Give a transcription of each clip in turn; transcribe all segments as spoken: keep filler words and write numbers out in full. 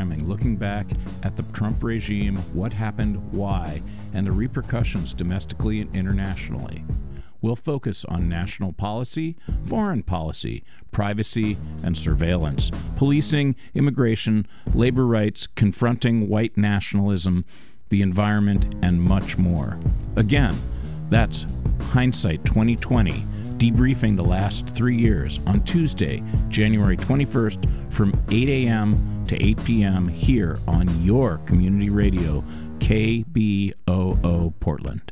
programming looking back at the Trump regime, what happened, why, and the repercussions domestically and internationally. We'll focus on national policy, foreign policy, privacy and surveillance, policing, immigration, labor rights, confronting white nationalism, the environment, and much more. Again, that's Hindsight twenty twenty, debriefing the last three years on Tuesday, January twenty-first from eight a.m. to eight p.m. here on your community radio, K B O O Portland.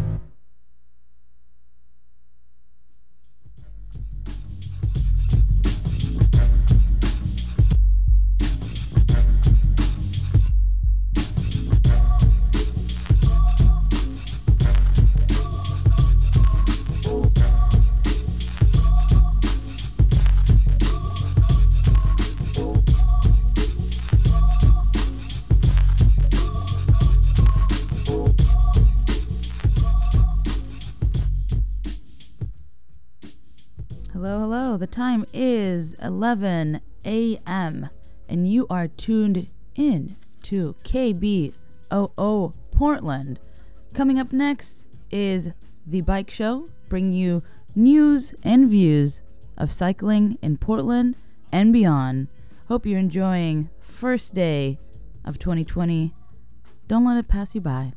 Hello, hello. The time is eleven a.m. and you are tuned in to K B O O Portland. Coming up next is The Bike Show, bringing you news and views of cycling in Portland and beyond. Hope you're enjoying first day of twenty twenty. Don't let it pass you by.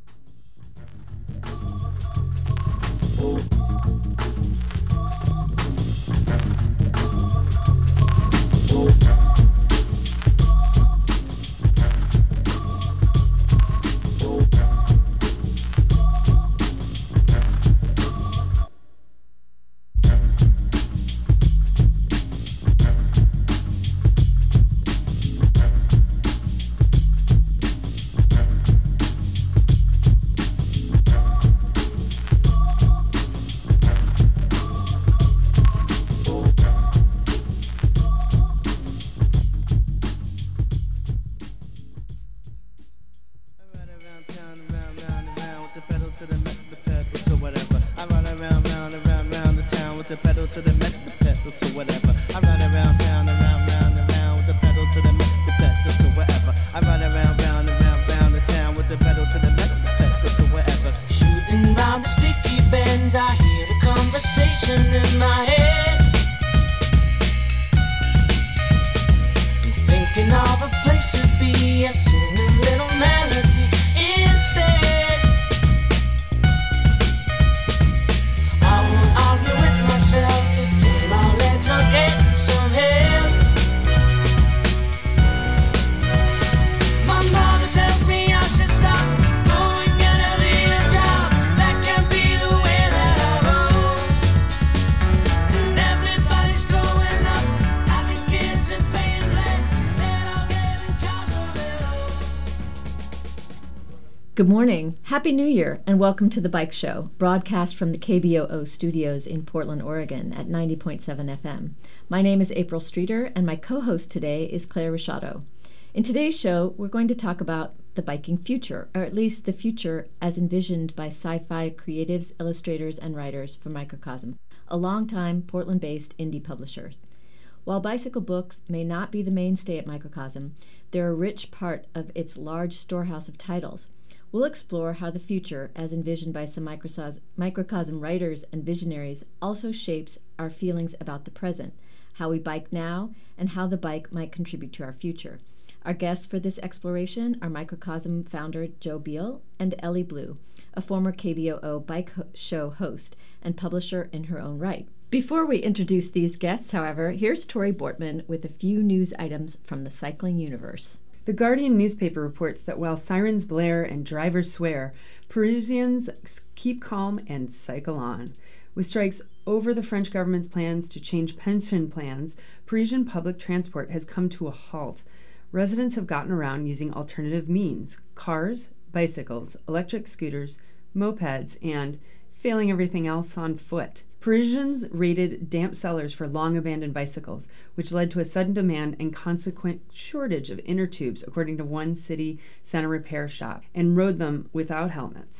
Good morning, Happy New Year, and welcome to The Bike Show, broadcast from the K B O O studios in Portland, Oregon at ninety point seven F M. My name is April Streeter, and my co-host today is Claire Ricciardo. In today's show, we're going to talk about the biking future, or at least the future as envisioned by sci-fi creatives, illustrators, and writers for Microcosm, a longtime Portland-based indie publisher. While bicycle books may not be the mainstay at Microcosm, they're a rich part of its large storehouse of titles. We'll explore how the future, as envisioned by some microcosm, microcosm writers and visionaries, also shapes our feelings about the present, how we bike now, and how the bike might contribute to our future. Our guests for this exploration are Microcosm founder Joe Beal and Ellie Blue, a former K B O O Bike ho- Show host and publisher in her own right. Before we introduce these guests, however, here's Tori Bortman with a few news items from the cycling universe. The Guardian newspaper reports that while sirens blare and drivers swear, Parisians keep calm and cycle on. With strikes over the French government's plans to change pension plans, Parisian public transport has come to a halt. Residents have gotten around using alternative means: cars, bicycles, electric scooters, mopeds, and, failing everything else, on foot. Parisians raided damp cellars for long-abandoned bicycles, which led to a sudden demand and consequent shortage of inner tubes, according to one city center repair shop, and rode them without helmets.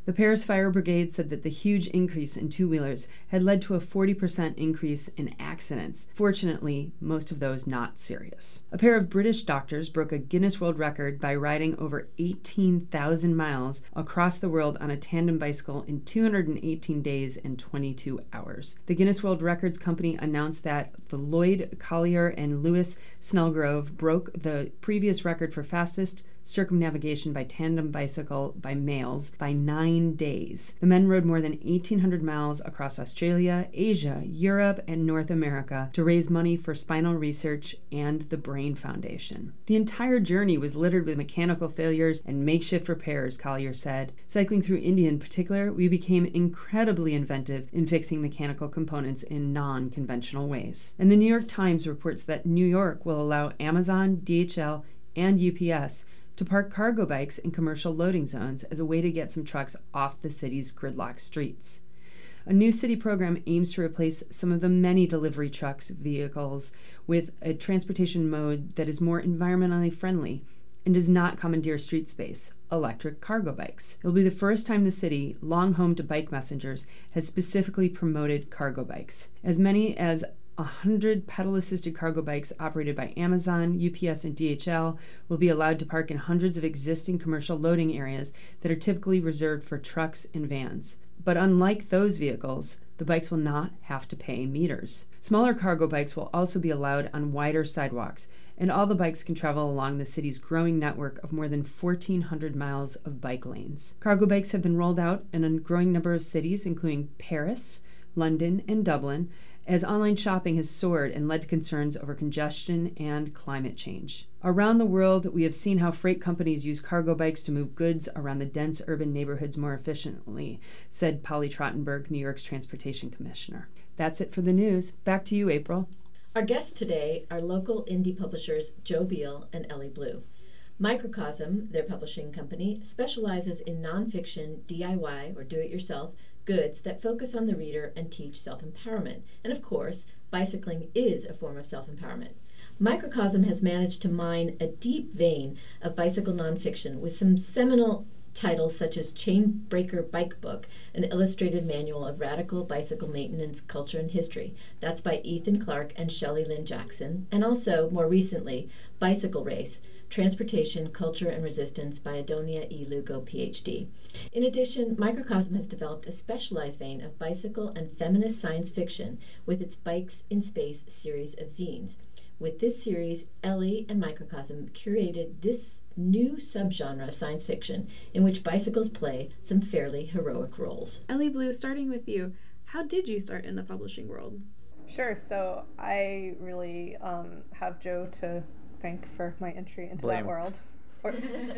The Paris Fire Brigade said that the huge increase in two-wheelers had led to a forty percent increase in accidents. Fortunately, most of those not serious. A pair of British doctors broke a Guinness World Record by riding over eighteen thousand miles across the world on a tandem bicycle in two hundred eighteen days and twenty-two hours. The Guinness World Records company announced that the Lloyd Collier and Lewis Snellgrove broke the previous record for fastest circumnavigation by tandem bicycle by males by nine days. The men rode more than eighteen hundred miles across Australia, Asia, Europe, and North America to raise money for spinal research and the Brain Foundation. The entire journey was littered with mechanical failures and makeshift repairs, Collier said. Cycling through India in particular, we became incredibly inventive in fixing mechanical components in non-conventional ways. And the New York Times reports that New York will allow Amazon, D H L, and U P S to park cargo bikes in commercial loading zones as a way to get some trucks off the city's gridlocked streets. A new city program aims to replace some of the many delivery trucks vehicles with a transportation mode that is more environmentally friendly and does not commandeer street space: electric cargo bikes. It will be the first time the city, long home to bike messengers, has specifically promoted cargo bikes. As many as one hundred pedal-assisted cargo bikes operated by Amazon, U P S, and D H L will be allowed to park in hundreds of existing commercial loading areas that are typically reserved for trucks and vans. But unlike those vehicles, the bikes will not have to pay meters. Smaller cargo bikes will also be allowed on wider sidewalks, and all the bikes can travel along the city's growing network of more than fourteen hundred miles of bike lanes. Cargo bikes have been rolled out in a growing number of cities, including Paris, London, and Dublin, as online shopping has soared and led to concerns over congestion and climate change. Around the world, we have seen how freight companies use cargo bikes to move goods around the dense urban neighborhoods more efficiently, said Polly Trottenberg, New York's Transportation Commissioner. That's it for the news. Back to you, April. Our guests today are local indie publishers Joe Beal and Ellie Blue. Microcosm, their publishing company, specializes in nonfiction D I Y, or do-it-yourself, goods that focus on the reader and teach self-empowerment. And of course, bicycling is a form of self-empowerment. Microcosm has managed to mine a deep vein of bicycle nonfiction with some seminal titles such as Chainbreaker Bike Book, an illustrated manual of radical bicycle maintenance, culture, and history. That's by Ethan Clark and Shelley Lynn Jackson. And also, more recently, Bicycle Race, Transportation, Culture, and Resistance by Adonia E. Lugo, P H D. In addition, Microcosm has developed a specialized vein of bicycle and feminist science fiction with its Bikes in Space series of zines. With this series, Ellie and Microcosm curated this new subgenre of science fiction in which bicycles play some fairly heroic roles. Ellie Blue, starting with you, how did you start in the publishing world? Sure, so I really um, have Joe to thank for my entry into Blame. that world. Or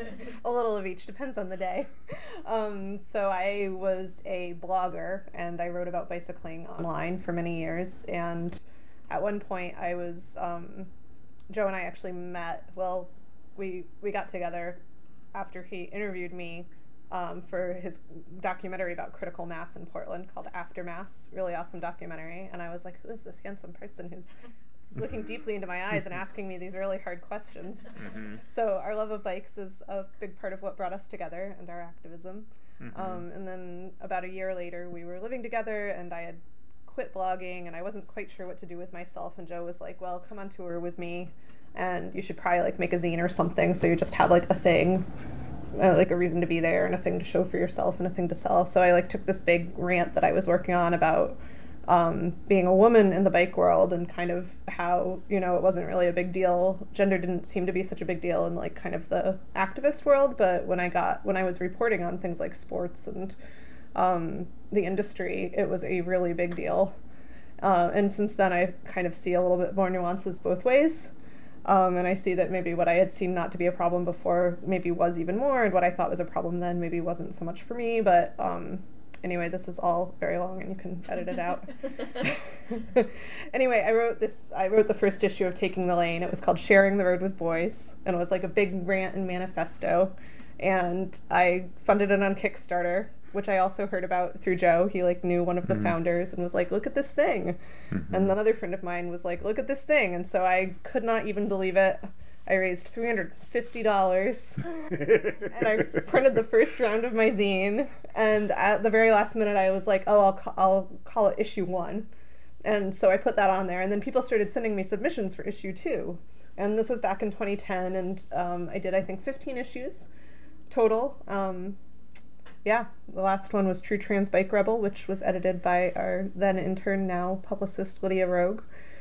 a little of each, depends on the day. Um, so I was a blogger, and I wrote about bicycling online for many years, and at one point I was, um, Joe and I actually met, well, we, we got together after he interviewed me um, for his documentary about critical mass in Portland called Aftermass, really awesome documentary, and I was like, who is this handsome person who's looking deeply into my eyes and asking me these really hard questions. Mm-hmm. So our love of bikes is a big part of what brought us together and our activism. Mm-hmm. Um, and then about a year later, we were living together, and I had quit blogging, and I wasn't quite sure what to do with myself. And Joe was like, well, come on tour with me, and you should probably like make a zine or something, so you just have like a thing, uh, like a reason to be there and a thing to show for yourself and a thing to sell. So I like took this big rant that I was working on about Um, being a woman in the bike world, and kind of how, you know, it wasn't really a big deal. Gender didn't seem to be such a big deal in like kind of the activist world, but when I got, when I was reporting on things like sports and um, the industry, it was a really big deal. Uh, and since then I kind of see a little bit more nuances both ways. Um, and I see that maybe what I had seen not to be a problem before maybe was even more, and what I thought was a problem then maybe wasn't so much for me, but um, anyway, this is all very long, and you can edit it out. Anyway, I wrote this, I wrote the first issue of Taking the Lane. It was called Sharing the Road with Boys, and it was like a big rant and manifesto. And I funded it on Kickstarter, which I also heard about through Joe. He like knew one of the mm-hmm. founders and was like, look at this thing. Mm-hmm. And another friend of mine was like, look at this thing. And so I could not even believe it. I raised three hundred fifty dollars and I printed the first round of my zine. And at the very last minute, I was like, oh, I'll, ca- I'll call it issue one. And so I put that on there. And then people started sending me submissions for issue two. And this was back in twenty ten. And um, I did, I think, fifteen issues total. Um, yeah, the last one was True Trans Bike Rebel, which was edited by our then intern, now publicist, Lydia Rogue.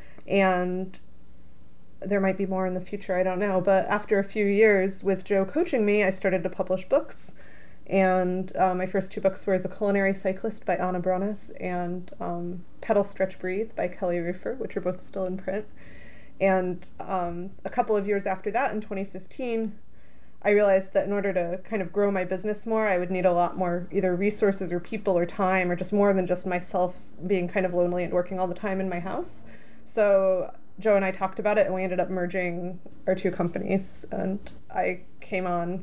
And there might be more in the future, I don't know. But after a few years with Joe coaching me, I started to publish books. And uh, my first two books were The Culinary Cyclist by Anna Bronas and um, Pedal, Stretch, Breathe by Kelly Rufer, which are both still in print. And um, a couple of years after that, in twenty fifteen, I realized that in order to kind of grow my business more, I would need a lot more either resources or people or time, or just more than just myself being kind of lonely and working all the time in my house. So Joe and I talked about it, and we ended up merging our two companies, and I came on.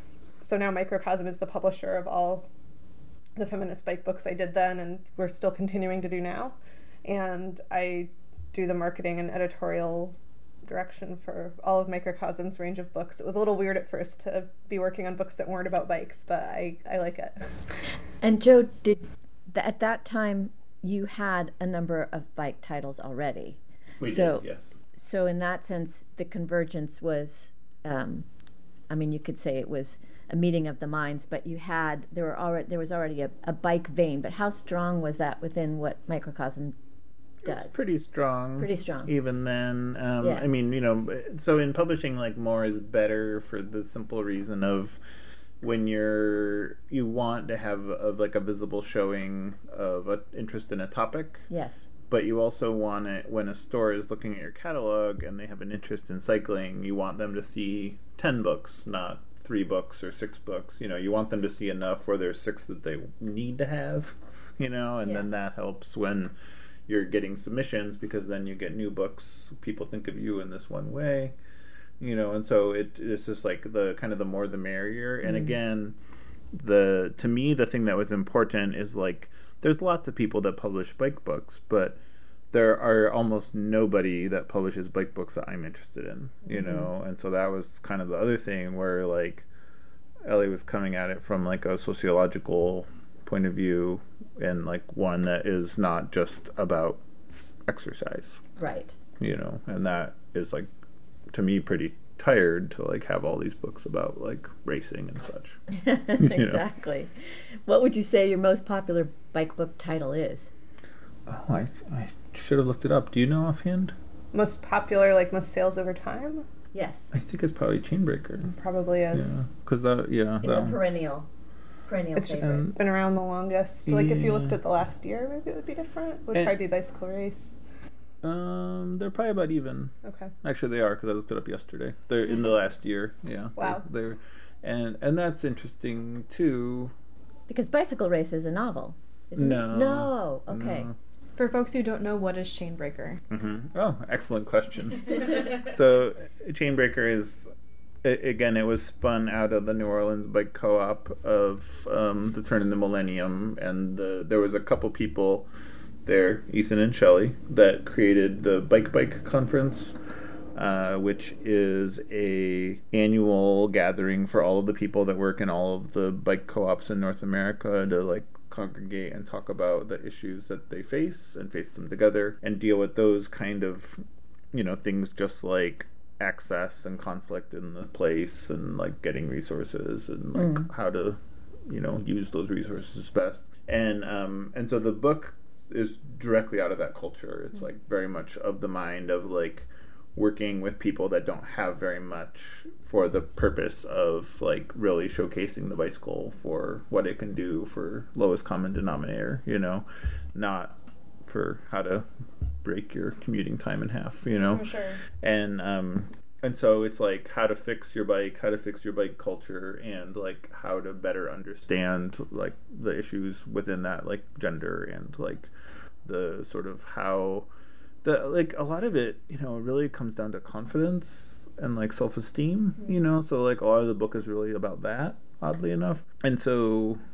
So now Microcosm is the publisher of all the feminist bike books I did then, and we're still continuing to do now. And I do the marketing and editorial direction for all of Microcosm's range of books. It was a little weird at first to be working on books that weren't about bikes, but I, I like it. And Joe, did th- at that time you had a number of bike titles already? We so, did, yes. So in that sense, the convergence was, um, I mean, you could say it was a meeting of the minds, but you had, there were already, there was already a, a bike vein, but how strong was that within what Microcosm does? It's pretty strong. Pretty strong. Even then. Um, Yeah. I mean, you know, so in publishing, like, more is better for the simple reason of when you're, you want to have, of like, a visible showing of an interest in a topic. Yes. But you also want it, when a store is looking at your catalog and they have an interest in cycling, you want them to see ten books, not three books or six books. You know, you want them to see enough where there's six that they need to have, you know, and Yeah. then that helps when you're getting submissions, because then you get new books. People think of you in this one way, you know, and so it, it's just like the kind of the more the merrier. And Mm. again, the to me, the thing that was important is like, there's lots of people that publish bike books, but there are almost nobody that publishes bike books that I'm interested in, you Mm-hmm. know? And so that was kind of the other thing where, like, Ellie was coming at it from, like, a sociological point of view, and, like, one that is not just about exercise, Right. you know? And that is, like, to me, pretty tired to, like, have all these books about, like, racing and such. Exactly. What would you say your most popular bike book title is? Oh, I, I should have looked it up. Do you know offhand? Most popular, like most sales over time? Yes. I think it's probably Chainbreaker. Probably is. Yeah, because that, yeah, It's that a one. perennial, perennial It's just favorite. been around the longest. Like if you looked Yeah. at the last year, maybe it would be different. It would And- probably be Bicycle Race. Um, they're probably about even. Okay. Actually, they are, because I looked it up yesterday. They're in the last year. Yeah. Wow. They, they're, and and that's interesting too. Because Bicycle Race is a novel, isn't No. it? No. Okay. No. For folks who don't know, what is Chainbreaker? Mm-hmm. Oh, excellent question. So, Chainbreaker is, a- again, it was spun out of the New Orleans Bike Co-op of um, the turn of the millennium, and the, there was a couple people there, Ethan and Shelley, that created the Bike Bike Conference, uh, which is a annual gathering for all of the people that work in all of the bike co-ops in North America to, like, congregate and talk about the issues that they face and face them together and deal with those kind of, you know, things just like access and conflict in the place and, like, getting resources and, like, Mm. how to, you know, use those resources best. And um and so the book is directly out of that culture. It's like very much of the mind of, like, working with people that don't have very much for the purpose of, like, really showcasing the bicycle for what it can do for lowest common denominator, you know, not for how to break your commuting time in half, you know. For sure. And um and so it's like how to fix your bike, how to fix your bike culture, and, like, how to better understand, like, the issues within that, like, gender and, like, the sort of how the, like, a lot of it, you know, really comes down to confidence and, like, self-esteem, you know. So, like, a lot of the book is really about that, oddly enough. And so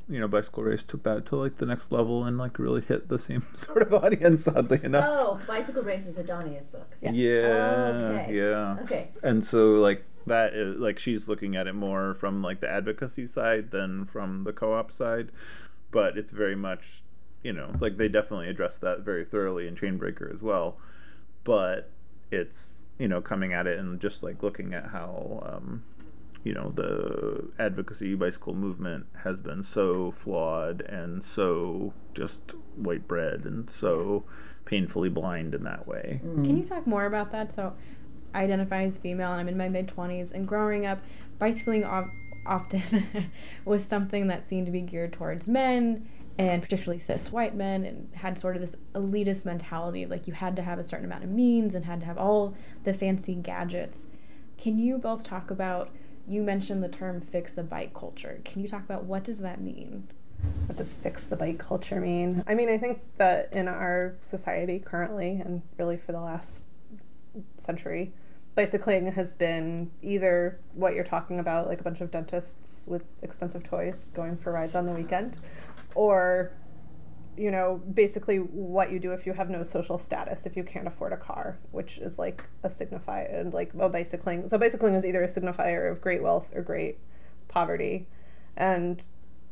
you know, Bicycle Race took that to like the next level and like really hit the same sort of audience, oddly enough. Oh, Bicycle Race is Adonia's book. Yeah. Yeah, Okay. yeah. Okay. And so like that is like she's looking at it more from like the advocacy side than from the co-op side, but it's very much, you know, like they definitely address that very thoroughly in Chainbreaker as well, but it's, you know, coming at it and just like looking at how um you know, the advocacy bicycle movement has been so flawed and so just white bread and so painfully blind in that way. Mm. Can you talk more about that? So I identify as female and I'm in my mid-twenties, and growing up, bicycling of- often was something that seemed to be geared towards men, and particularly cis white men, and had sort of this elitist mentality, like you had to have a certain amount of means and had to have all the fancy gadgets. Can you both talk about, you mentioned the term fix the bike culture. Can you talk about what does that mean? What does fix the bike culture mean? I mean, I think that in our society currently, and really for the last century, bicycling has been either what you're talking about, like a bunch of dentists with expensive toys going for rides on the weekend, or, you know, basically what you do if you have no social status, if you can't afford a car, which is like a signifier, and like, well, bicycling. So bicycling is either a signifier of great wealth or great poverty. And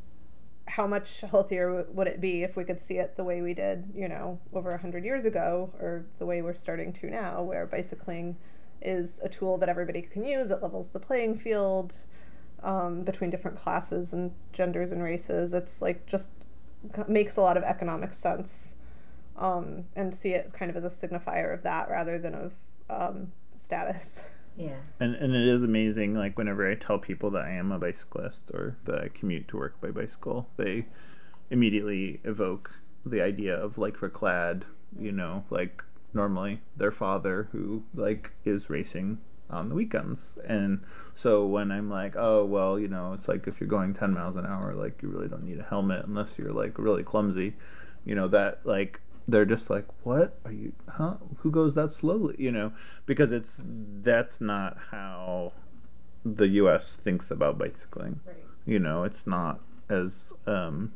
how much healthier w- would it be if we could see it the way we did, you know, over a hundred years ago, or the way we're starting to now, where bicycling is a tool that everybody can use. It levels the playing field um, between different classes and genders and races. It's like just makes a lot of economic sense, um, and see it kind of as a signifier of that rather than of um, status. Yeah. And and it is amazing, like whenever I tell people that I am a bicyclist or that I commute to work by bicycle, they immediately evoke the idea of lycra clad, you know, like normally their father who like is racing on the weekends. And so when I'm like, oh, well, you know, it's like if you're going ten miles an hour, like you really don't need a helmet unless you're like really clumsy, you know, that like they're just like, what are you, huh? Who goes that slowly? You know, because it's, that's not how the U S thinks about bicycling. Right. You know, it's not as, um,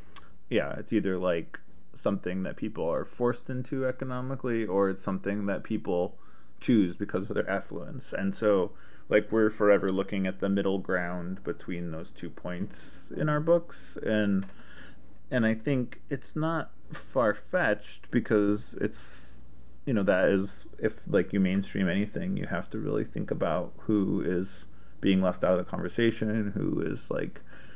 yeah, it's either like something that people are forced into economically, or it's something that people choose because of their affluence. And so like we're forever looking at the middle ground between those two points in our books, and and I think it's not far-fetched, because it's, you know, that is, if like you mainstream anything, you have to really think about who is being left out of the conversation, who is like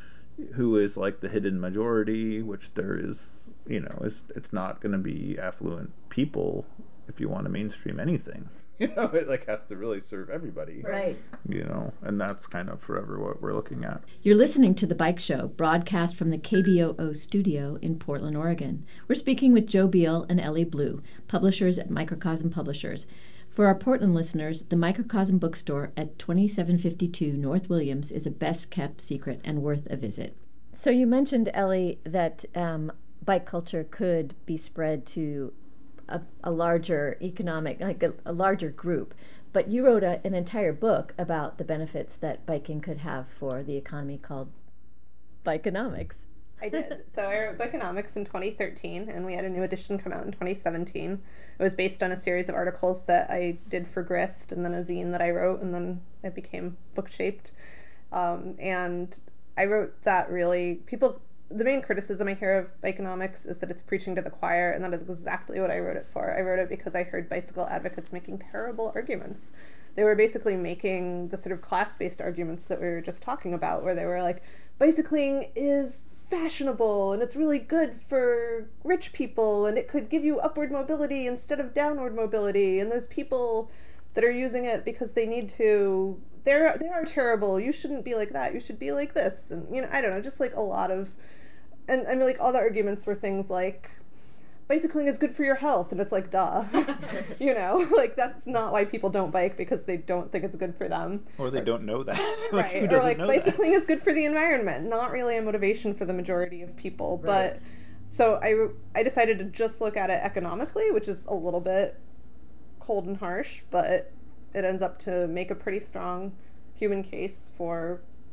who is like the hidden majority, which there is, you know, is it's not going to be affluent people if you want to mainstream anything. You know, it like has to really serve everybody. Right. You know, and that's kind of forever what we're looking at. You're listening to The Bike Show, broadcast from the K B O O studio in Portland, Oregon. We're speaking with Joe Beal and Ellie Blue, publishers at Microcosm Publishers. For our Portland listeners, the Microcosm bookstore at twenty-seven fifty-two North Williams is a best-kept secret and worth a visit. So you mentioned, Ellie, that um, bike culture could be spread to a, a larger economic, like a, a larger group. But you wrote a, an entire book about the benefits that biking could have for the economy called Bikeonomics. I did. So I wrote Bikeonomics in twenty thirteen, and we had a new edition come out in twenty seventeen. It was based on a series of articles that I did for Grist, and then a zine that I wrote, and then it became book-shaped. Um, and I wrote that really, people, the main criticism I hear of Bikeonomics is that it's preaching to the choir, and that is exactly what I wrote it for. I wrote it because I heard bicycle advocates making terrible arguments. They were basically making the sort of class-based arguments that we were just talking about, where they were like, bicycling is fashionable and it's really good for rich people and it could give you upward mobility instead of downward mobility, and those people that are using it because they need to, they're they are terrible. You shouldn't be like that. You should be like this. And you know, I don't know, just like a lot of, and I mean, like all the arguments were things like bicycling is good for your health, and it's like, duh. You know, like that's not why people don't bike, because they don't think it's good for them. Or they or, don't know that. Like, right. who Or like know bicycling that? is good for the environment. Not really a motivation for the majority of people. Right. But so I, I decided to just look at it economically, which is a little bit cold and harsh, but it ends up to make a pretty strong human case for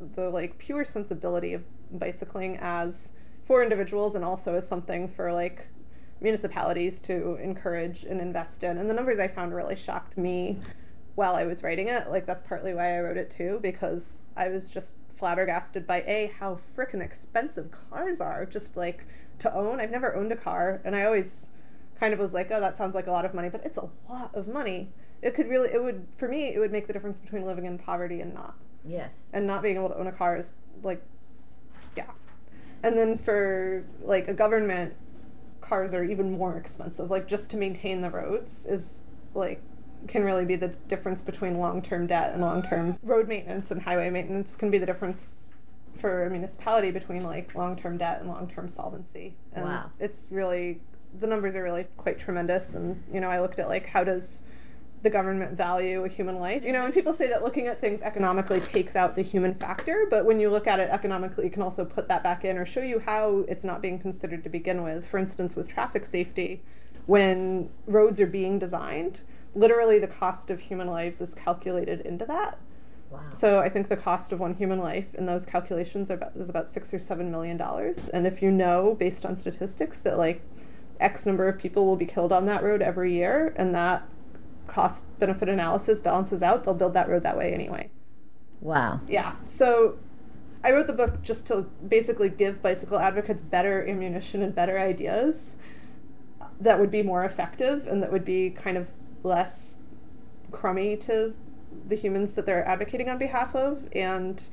the like pure sensibility of bicycling as for individuals and also as something for like municipalities to encourage and invest in. And the numbers I found really shocked me while I was writing it. Like, that's partly why I wrote it too, because I was just flabbergasted by A, how frickin' expensive cars are just like to own. I've never owned a car, and I always kind of was like, oh, that sounds like a lot of money, but it's a lot of money. It could really, it would, for me, it would make the difference between living in poverty and not. Yes. And not being able to own a car is like, yeah. And then for like a government, cars are even more expensive. Like, just to maintain the roads is like, can really be the difference between long-term debt and long-term road maintenance, and highway maintenance can be the difference for a municipality between like long-term debt and long-term solvency. And wow. It's really, the numbers are really quite tremendous. And, you know, I looked at like, how does the government value a human life? You know, and people say that looking at things economically takes out the human factor, but when you look at it economically, you can also put that back in or show you how it's not being considered to begin with. For instance, with traffic safety, when roads are being designed, literally the cost of human lives is calculated into that. Wow. So I think the cost of one human life in those calculations are about, is about six or seven million dollars. And if you know, based on statistics, that like X number of people will be killed on that road every year, and that cost benefit analysis balances out, they'll build that road that way anyway. Wow. Yeah. So I wrote the book just to basically give bicycle advocates better ammunition and better ideas that would be more effective and that would be kind of less crummy to the humans that they're advocating on behalf of. And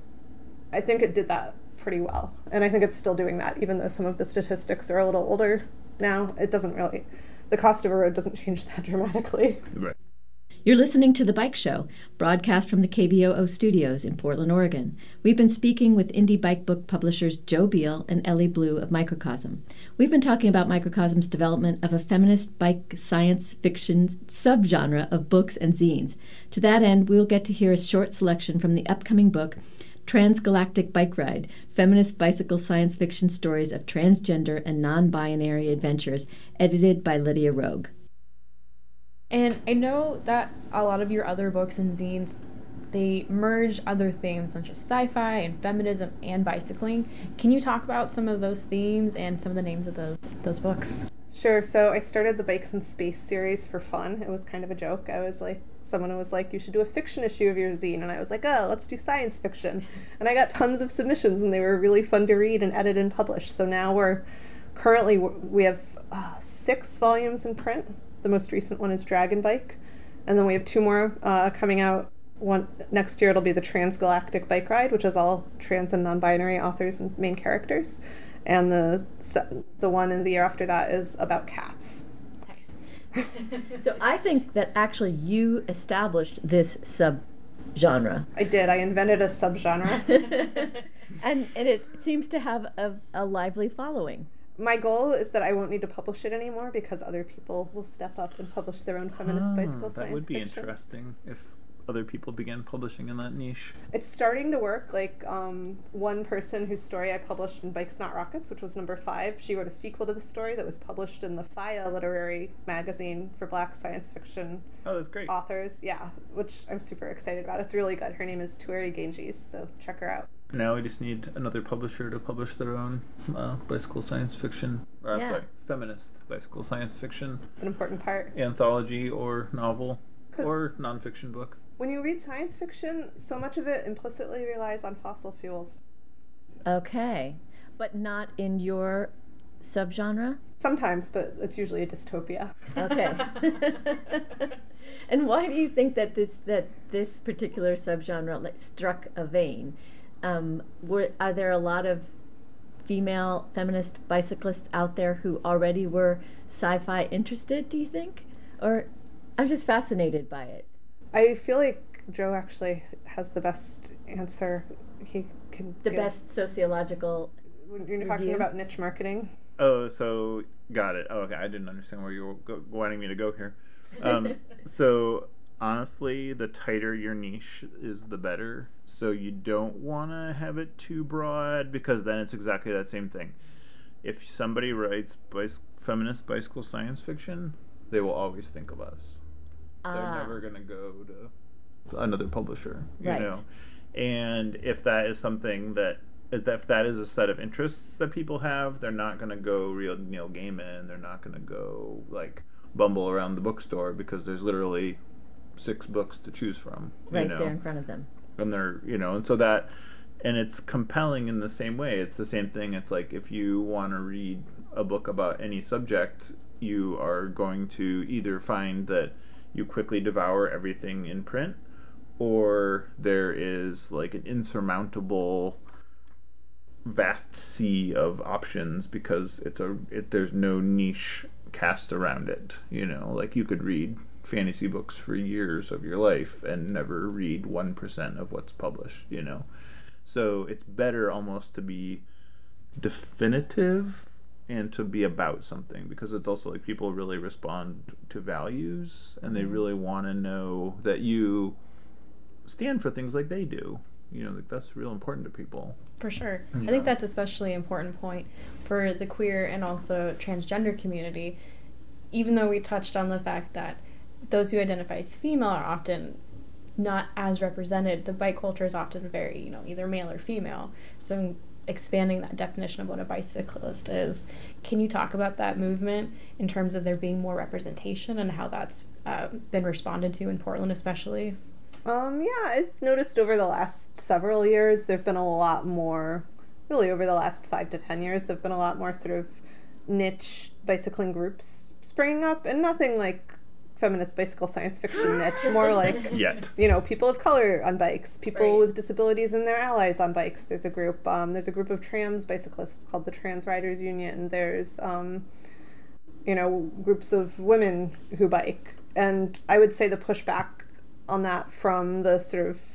I think it did that pretty well. And I think it's still doing that, even though some of the statistics are a little older now. It doesn't really, the cost of a road doesn't change that dramatically. Right. You're listening to The Bike Show, broadcast from the K B O O studios in Portland, Oregon. We've been speaking with indie bike book publishers Joe Beal and Ellie Blue of Microcosm. We've been talking about Microcosm's development of a feminist bike science fiction subgenre of books and zines. To that end, we'll get to hear a short selection from the upcoming book, Transgalactic Bike Ride, Feminist Bicycle Science Fiction Stories of Transgender and Non-Binary Adventures, edited by Lydia Rogue. And I know that a lot of your other books and zines, they merge other themes such as sci-fi and feminism and bicycling. Can you talk about some of those themes and some of the names of those those books? Sure. So I started the Bikes in Space series for fun. It was kind of a joke. I was like, someone was like, you should do a fiction issue of your zine. And I was like, oh, let's do science fiction. And I got tons of submissions, and they were really fun to read and edit and publish. So now we're currently, we have uh, six volumes in print. The most recent one is Dragon Bike. And then we have two more uh, coming out. One next year, it'll be the Transgalactic Bike Ride, which is all trans and non-binary authors and main characters. And the the one in the year after that is about cats. Nice. So I think that actually you established this subgenre. I did. I invented a subgenre. and, and it seems to have a, a lively following. My goal is that I won't need to publish it anymore because other people will step up and publish their own feminist oh, bicycle that science would be fiction. Interesting if other people began publishing in that niche. It's starting to work. Like um, one person whose story I published in Bikes Not Rockets, which was number five, she wrote a sequel to the story that was published in the F I A literary magazine for Black science fiction oh, that's great. authors. Yeah, which I'm super excited about. It's really good. Her name is Tueri Ganges, so check her out. Now we just need another publisher to publish their own uh, bicycle science fiction, or Yeah. I'm sorry, feminist bicycle science fiction It's an important part. anthology or novel 'Cause or nonfiction book. when you read science fiction, so much of it implicitly relies on fossil fuels. Okay. But not in your subgenre? Sometimes, but it's usually a dystopia. Okay. And why do you think that this that this particular subgenre like struck a vein? Um, were are there a lot of female feminist bicyclists out there who already were sci-fi interested, do you think? Or I'm just fascinated by it. I feel like Joe actually has the best answer. He can The give- best sociological when you're talking review? about niche marketing. Oh, so got it. Oh, okay, I didn't understand where you were go- wanting me to go here. Um, so honestly, the tighter your niche is, the better. So you don't want to have it too broad because then it's exactly that same thing. If somebody writes bicy- feminist bicycle science fiction, they will always think of us. They're Ah. never going to go to another publisher, you Right. know. And if that is something that, if that is a set of interests that people have, they're not going to go read Neil Gaiman. They're not going to go, like, bumble around the bookstore because there's literally six books to choose from. Right you know? there in front of them. And they're, you know, and so that, and it's compelling in the same way. It's the same thing. It's like if you want to read a book about any subject, you are going to either find that you quickly devour everything in print, or there is like an insurmountable vast sea of options because it's a it, there's no niche cast around it. You know, like you could read fantasy books for years of your life and never read one percent of what's published, you know. So it's better almost to be definitive and to be about something, because it's also like people really respond to values and they really want to know that you stand for things like they do. You know, like that's real important to people. For sure. You I know? think that's especially important point for the queer and also transgender community, even though we touched on the fact that those who identify as female are often not as represented. The bike culture is often very, you know, either male or female. So expanding that definition of what a bicyclist is, can you talk about that movement in terms of there being more representation and how that's uh, been responded to in Portland especially? Um, yeah, I've noticed over the last several years there have been a lot more, really over the last five to ten years, there have been a lot more sort of niche bicycling groups springing up, and nothing like feminist bicycle science fiction niche, more like, Yet. you know, people of color on bikes, people Right. with disabilities and their allies on bikes. There's a group, um, there's a group of trans bicyclists called the Trans Riders Union. There's, um, you know, groups of women who bike. And I would say the pushback on that from the sort of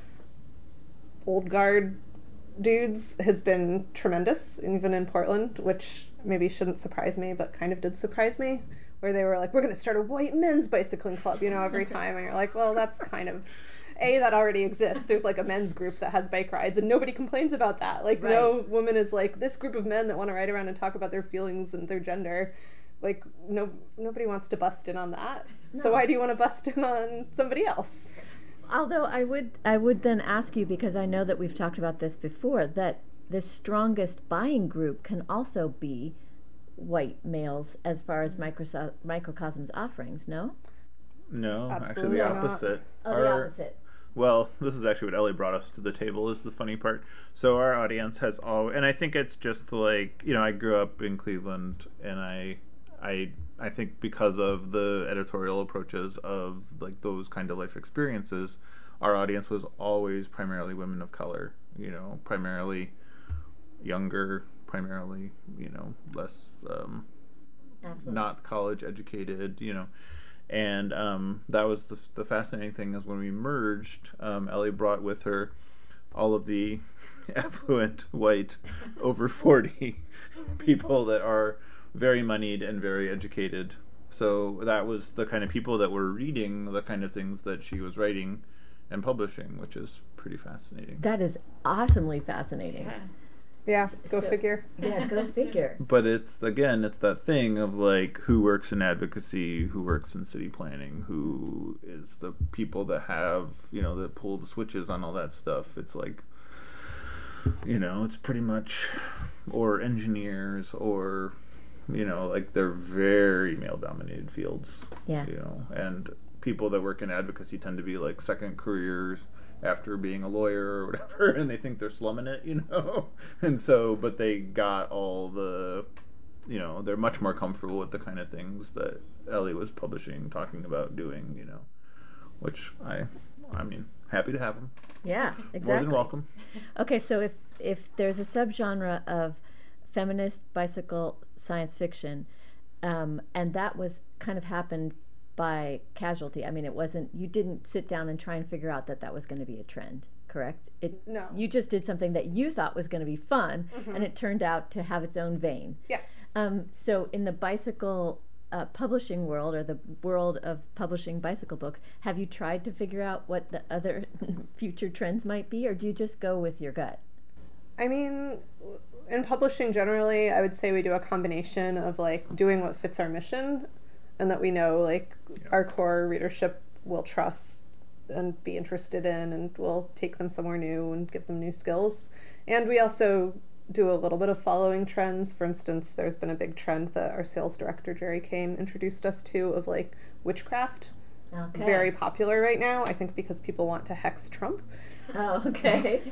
old guard dudes has been tremendous, even in Portland, which maybe shouldn't surprise me, but kind of did surprise me, where they were like, we're going to start a white men's bicycling club, you know, every time. And you're like, well, that's kind of, A, that already exists. There's like a men's group that has bike rides, and nobody complains about that. Like, Right. no woman is like, this group of men that want to ride around and talk about their feelings and their gender, like, no, nobody wants to bust in on that. So No. why do you want to bust in on somebody else? Although I would, I would then ask you, because I know that we've talked about this before, that the strongest buying group can also be white males as far as microso- microcosm's offerings, no? No, Absolutely actually the not. opposite. Oh, the Our- opposite. Well, this is actually what Ellie brought us to the table, is the funny part. So our audience has all, and I think it's just like, you know, I grew up in Cleveland, and I, I, I think because of the editorial approaches of like those kind of life experiences, our audience was always primarily women of color, you know, primarily younger, primarily, you know, less, um, Affluent. not college educated, you know. And um, that was the, the fascinating thing, is when we merged, um, Ellie brought with her all of the affluent white over forty people that are very moneyed and very educated. So that was the kind of people that were reading the kind of things that she was writing and publishing, which is pretty fascinating. That is awesomely fascinating. Yeah, S- go so- figure. Yeah, go figure. But it's, again, it's that thing of like who works in advocacy, who works in city planning, who is the people that have, you know, that pull the switches on all that stuff. It's like, you know, it's pretty much, or engineers, or, you know, like they're very male dominated fields. Yeah. You know, and people that work in advocacy tend to be like second careers after being a lawyer or whatever, and they think they're slumming it, you know? And so, but they got all the, you know, they're much more comfortable with the kind of things that Ellie was publishing, talking about, doing, you know, which I, I mean, happy to have them. Yeah, exactly. More than welcome. Okay, so if if there's a subgenre of feminist bicycle science fiction, um, and that was kind of happened by casualty. I mean, it wasn't, you didn't sit down and try and figure out that that was going to be a trend, correct? It, No. You just did something that you thought was going to be fun, Mm-hmm. and it turned out to have its own vein. Yes. Um, so in the bicycle uh, publishing world, or the world of publishing bicycle books, have you tried to figure out what the other future trends might be, or do you just go with your gut? I mean, in publishing generally, I would say we do a combination of like doing what fits our mission, and that we know like our core readership will trust and be interested in, and we'll take them somewhere new and give them new skills. And we also do a little bit of following trends. For instance, there's been a big trend that our sales director, Jerry Kane, introduced us to of like witchcraft. Okay. Very popular right now, I think because people want to hex Trump. Oh, okay.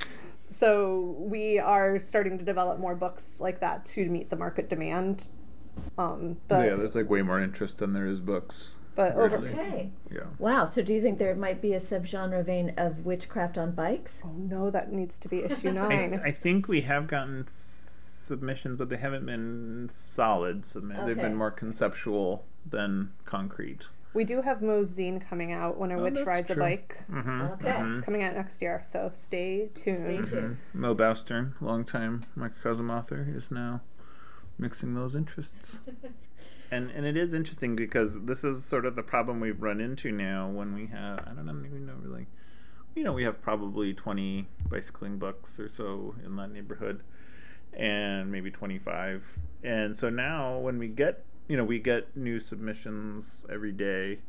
So we are starting to develop more books like that to meet the market demand. Um, but yeah, there's like way more interest than there is books. But over Okay. Yeah. Wow. So do you think there might be a subgenre vein of witchcraft on bikes? oh no, that needs to be issue I, nine. I think we have gotten submissions, but they haven't been solid submissions. They've Okay. been more conceptual than concrete. We do have Mo's zine coming out when a Oh, witch that's rides true. a bike. Mm-hmm. Okay. It's coming out next year, so stay tuned. Stay tuned. Mo Boustern, longtime microcosm author, is now mixing those interests. And and it is interesting because this is sort of the problem we've run into now when we have, I don't know, maybe not really, you know, we have probably twenty bicycling books or so in that neighborhood, and maybe twenty-five. And so now when we get, you know, we get new submissions every day,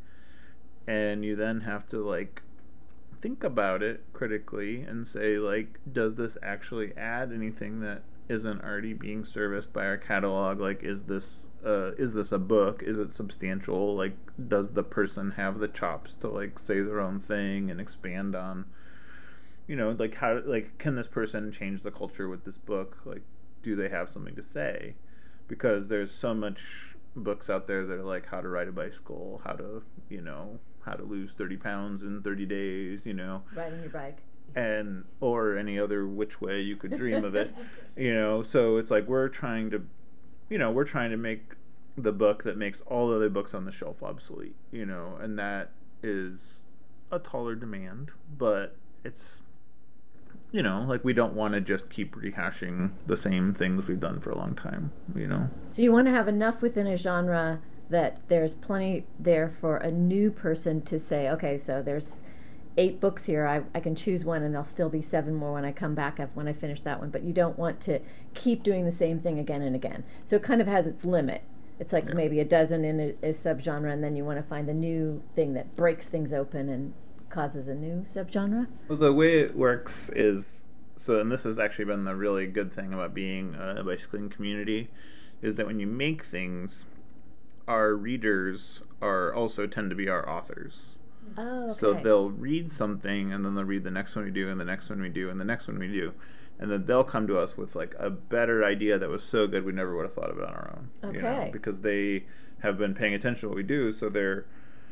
and you then have to like think about it critically and say, like, does this actually add anything that isn't already being serviced by our catalog? Like, is this uh is this a book? Is it substantial? Like, does the person have the chops to like say their own thing and expand on, you know, like how, like, can this person change the culture with this book? Like, do they have something to say? Because there's so much books out there that are like how to ride a bicycle, how to, you know, how to lose thirty pounds in thirty days, you know, Riding your bike. and or any other which way you could dream of it, you know. So it's like we're trying to, you know, we're trying to make the book that makes all the other books on the shelf obsolete, you know, and that is a taller demand, but it's, you know, like we don't want to just keep rehashing the same things we've done for a long time, you know. So you want to have enough within a genre that there's plenty there for a new person to say, okay, so there's eight books here. I, I can choose one, and there'll still be seven more when I come back up when I finish that one. But you don't want to keep doing the same thing again and again. So it kind of has its limit. It's like Yeah. maybe a dozen in a, a subgenre, and then you want to find a new thing that breaks things open and causes a new subgenre. Well, the way it works is, so, and this has actually been the really good thing about being a bicycling community, is that when you make things, our readers are also tend to be our authors. Oh, okay. So they'll read something, and then they'll read the next one we do, and the next one we do, and the next one we do, and then they'll come to us with like a better idea that was so good we never would have thought of it on our own. You know, Okay. because they have been paying attention to what we do, so they're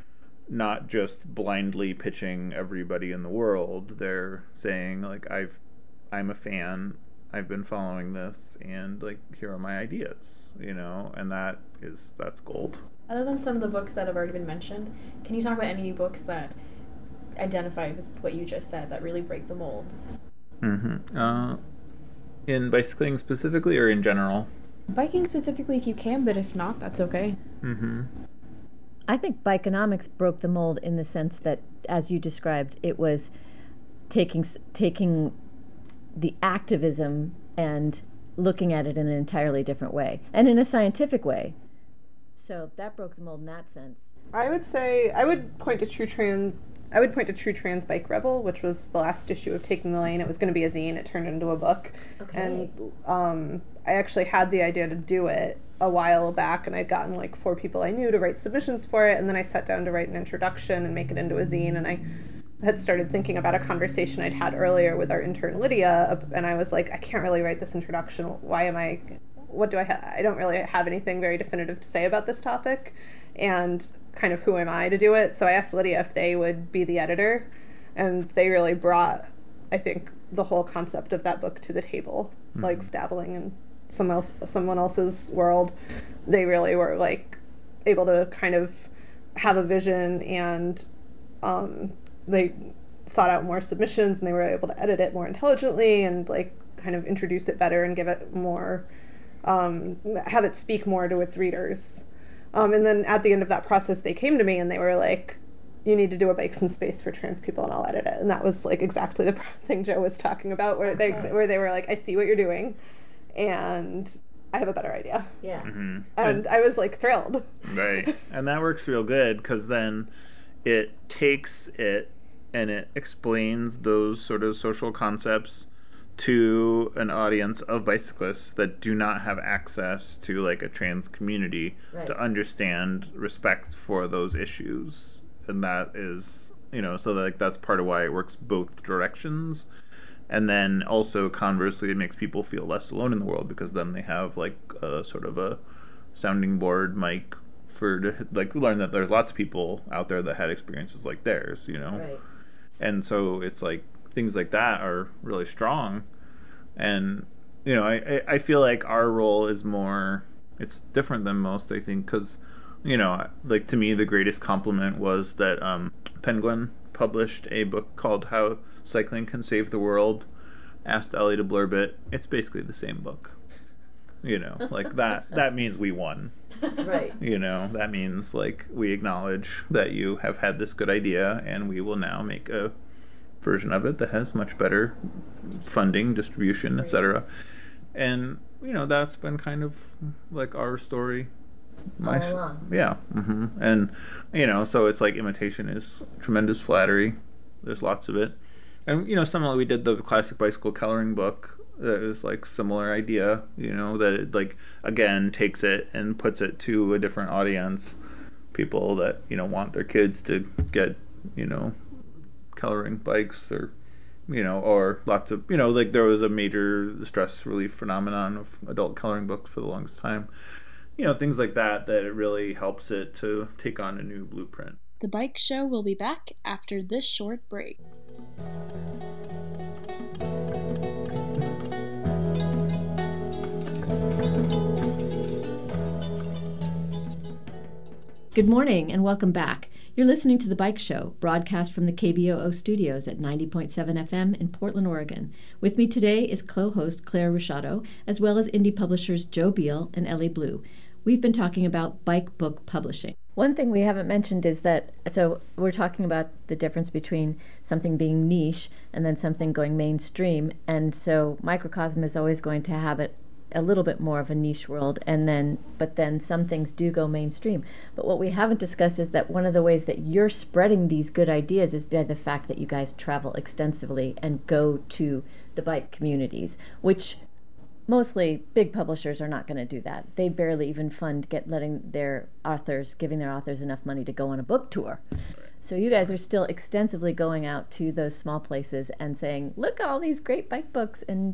not just blindly pitching everybody in the world. They're saying like, I've, I'm a fan. I've been following this, and like, here are my ideas. You know, and that is that's gold. Other than some of the books that have already been mentioned, can you talk about any books that identify with what you just said that really break the mold? Mm-hmm. Uh, in bicycling specifically, or in general? Biking specifically if you can, but if not, that's okay. Mm-hmm. I think Bikeonomics broke the mold in the sense that, as you described, it was taking taking the activism and looking at it in an entirely different way, and in a scientific way. So that broke the mold in that sense. I would say I would point to True Trans. I would point to True Trans Bike Rebel, which was the last issue of Taking the Lane. It was going to be a zine. It turned into a book. Okay. And um, I actually had the idea to do it a while back, and I'd gotten like four people I knew to write submissions for it, and then I sat down to write an introduction and make it into a zine, and I had started thinking about a conversation I'd had earlier with our intern Lydia, and I was like, I can't really write this introduction. Why am I, what do I have? I don't really have anything very definitive to say about this topic, and kind of who am I to do it? So I asked Lydia if they would be the editor, and they really brought, I think, the whole concept of that book to the table, mm-hmm. like dabbling in someone else, someone else's world. They really were like able to kind of have a vision, and um, they sought out more submissions, and they were able to edit it more intelligently and like kind of introduce it better and give it more, um, have it speak more to its readers. Um, and then at the end of that process, they came to me and they were like, you need to do a Bikes in Space for trans people, and I'll edit it. And that was like exactly the thing Joe was talking about, where they where they were like, I see what you're doing, and I have a better idea. Yeah. Mm-hmm. And I was like thrilled. Right. And that works real good, because then it takes it and it explains those sort of social concepts to an audience of bicyclists that do not have access to like a trans community Right. to understand respect for those issues. And that is, you know, so like that's part of why it works both directions. And then also conversely, it makes people feel less alone in the world, because then they have like a sort of a sounding board mic for to like learn that there's lots of people out there that had experiences like theirs, you know. Right. And so it's like things like that are really strong. And you know, I I feel like our role is more, it's different than most, I think, because you know, like to me the greatest compliment was that um, Penguin published a book called How Cycling Can Save the World. Asked Ellie to blurb it. It's basically the same book. You know, like that that means we won. Right. You know, that means like we acknowledge that you have had this good idea, and we will now make a version of it that has much better funding, distribution, et cetera. And you know, that's been kind of like our story. All along. Yeah. hmm And you know, so it's like imitation is tremendous flattery. There's lots of it. And you know, similarly, we did the classic bicycle coloring book. That is like similar idea, you know, that it like again takes it and puts it to a different audience, people that you know want their kids to get, you know, coloring bikes, or you know, or lots of, you know, like there was a major stress relief phenomenon of adult coloring books for the longest time, you know, things like that, that it really helps it to take on a new blueprint. The Bike Show will be back after this short break. Good morning and welcome back. You're listening to The Bike Show, broadcast from the K B O O studios at ninety point seven F M in Portland, Oregon. With me today is co-host Claire Rusciato, as well as indie publishers Joe Beal and Ellie Blue. We've been talking about bike book publishing. One thing we haven't mentioned is that, so we're talking about the difference between something being niche and then something going mainstream. And so Microcosm is always going to have it a little bit more of a niche world, and then but then some things do go mainstream. But what we haven't discussed is that one of the ways that you're spreading these good ideas is by the fact that you guys travel extensively and go to the bike communities, which mostly big publishers are not going to do that. They barely even fund get letting their authors, giving their authors enough money to go on a book tour. So you guys are still extensively going out to those small places and saying, look, all these great bike books, and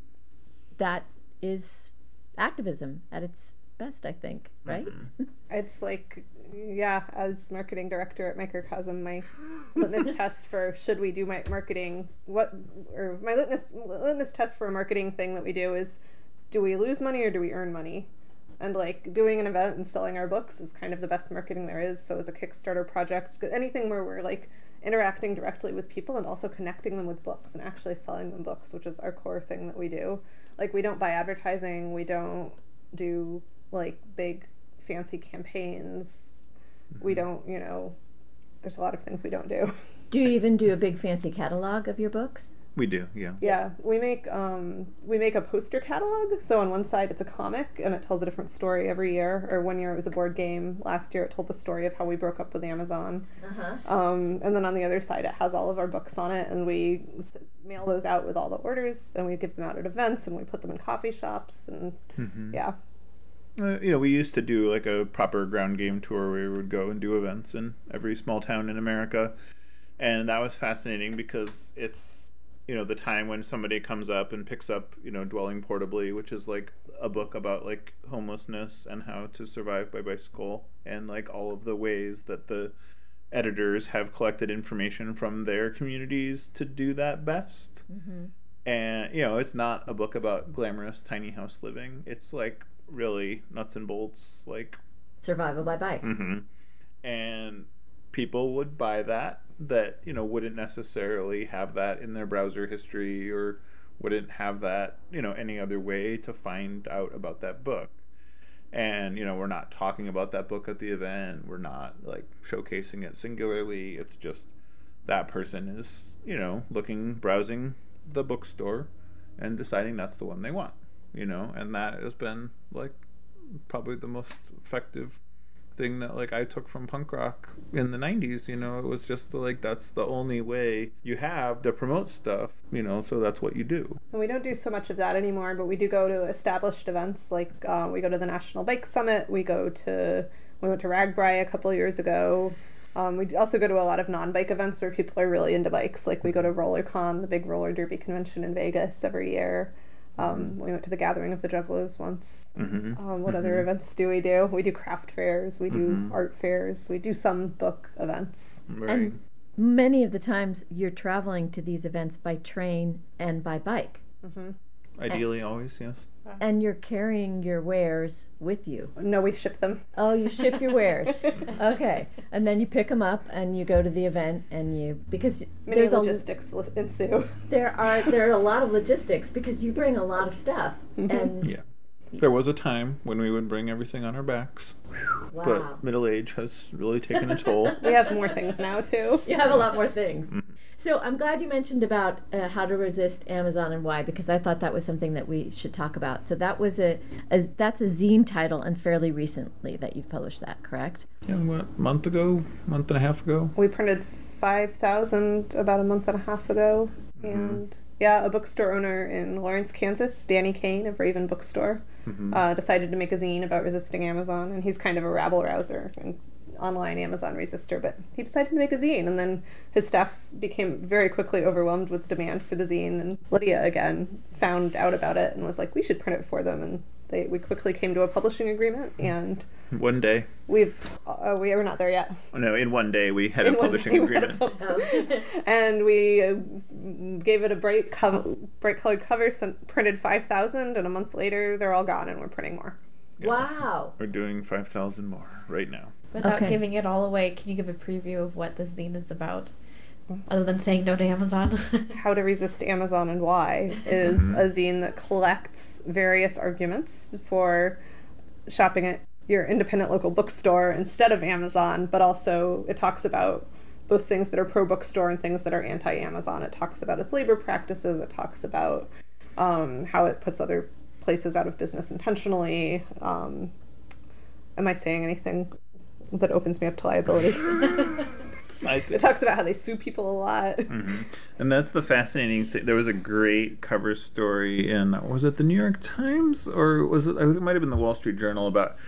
that is activism at its best, I think, right? Mm-hmm. It's like, yeah, as marketing director at Microcosm, my litmus test for should we do my marketing, what, or my litmus, litmus test for a marketing thing that we do is, do we lose money or do we earn money? And like doing an event and selling our books is kind of the best marketing there is. So as a Kickstarter project, anything where we're like interacting directly with people and also connecting them with books and actually selling them books, which is our core thing that we do. Like, we don't buy advertising, we don't do like big fancy campaigns, we don't, you know, there's a lot of things we don't do. Do you even do a big fancy catalog of your books? We do, yeah. Yeah, we make um, we make a poster catalog. So on one side it's a comic and it tells a different story every year. Or one year it was a board game. Last year it told the story of how we broke up with Amazon. Uh-huh. Um, and then on the other side it has all of our books on it, and we s- mail those out with all the orders, and we give them out at events, and we put them in coffee shops, and Mm-hmm. yeah. Uh, you know, we used to do like a proper ground game tour where we would go and do events in every small town in America. And that was fascinating because it's, you know, the time when somebody comes up and picks up, you know, Dwelling Portably, which is like a book about like homelessness and how to survive by bicycle, and like all of the ways that the editors have collected information from their communities to do that best. Mm-hmm. And, you know, it's not a book about glamorous tiny house living. It's like really nuts and bolts, like Survival by bike. mm-hmm. And people would buy that that, you know, wouldn't necessarily have that in their browser history, or wouldn't have that, you know, any other way to find out about that book. And, you know, we're not talking about that book at the event. We're not like showcasing it singularly. It's just that person is, you know, looking, browsing the bookstore and deciding that's the one they want, you know, and that has been like probably the most effective thing that like I took from punk rock in the nineties. You know, it was just like that's the only way you have to promote stuff. You know, so that's what you do. And we don't do so much of that anymore, but we do go to established events. Like uh, we go to the National Bike Summit. We go to we went to RAGBRAI a couple of years ago. Um, we also go to a lot of non-bike events where people are really into bikes. Like we go to RollerCon, the big roller derby convention in Vegas every year. Um, we went to the Gathering of the Juggalos once. Mm-hmm. Um, what mm-hmm. other events do we do? We do craft fairs. We do mm-hmm. art fairs. We do some book events. Right. And many of the times you're traveling to these events by train and by bike. Mm-hmm. Ideally, always, yes. And you're carrying your wares with you. No, we ship them. Oh, you ship your wares. Okay. And then you pick them up and you go to the event and you, because Many there's logistics a, l- ensue. There are, there are a lot of logistics because you bring a lot of stuff. Mm-hmm. And Yeah. There was a time when we would bring everything on our backs. wow. But middle age has really taken a toll. We have more things now, too. You have a lot more things. Mhm. So I'm glad you mentioned about uh, how to resist Amazon and why, because I thought that was something that we should talk about. So that was a, a that's a zine title, and fairly recently that you've published that, correct? Yeah, what, month ago, month and a half ago? We printed five thousand about a month and a half ago. Mm-hmm. And yeah, a bookstore owner in Lawrence, Kansas, Danny Kane of Raven Bookstore, Mm-hmm. uh, decided to make a zine about resisting Amazon. And he's kind of a rabble rouser and online Amazon resistor, but he decided to make a zine. And then his staff became very quickly overwhelmed with demand for the zine. And Lydia, again, found out about it and was like, we should print it for them. And they, we quickly came to a publishing agreement. And One day. we've, uh, we were not there yet. Oh, no, in one day we had In a one publishing day we had a agreement. pub- and we uh, gave it a bright cover, bright colored cover, sent, printed five thousand, and a month later they're all gone and we're printing more. Yeah. Wow. We're doing five thousand more right now. Without Okay. giving it all away, can you give a preview of what this zine is about? Other than saying no to Amazon. How to Resist Amazon and Why is Mhm. a zine that collects various arguments for shopping at your independent local bookstore instead of Amazon, but also it talks about both things that are pro-bookstore and things that are anti-Amazon. It talks about its labor practices. It talks about um, how it puts other places out of business intentionally. Um, am I saying anything that opens me up to liability? I It talks about how they sue people a lot. hmm And that's the fascinating thing. There was a great cover story in, was it the New York Times? Or was it, I think it might have been the Wall Street Journal, about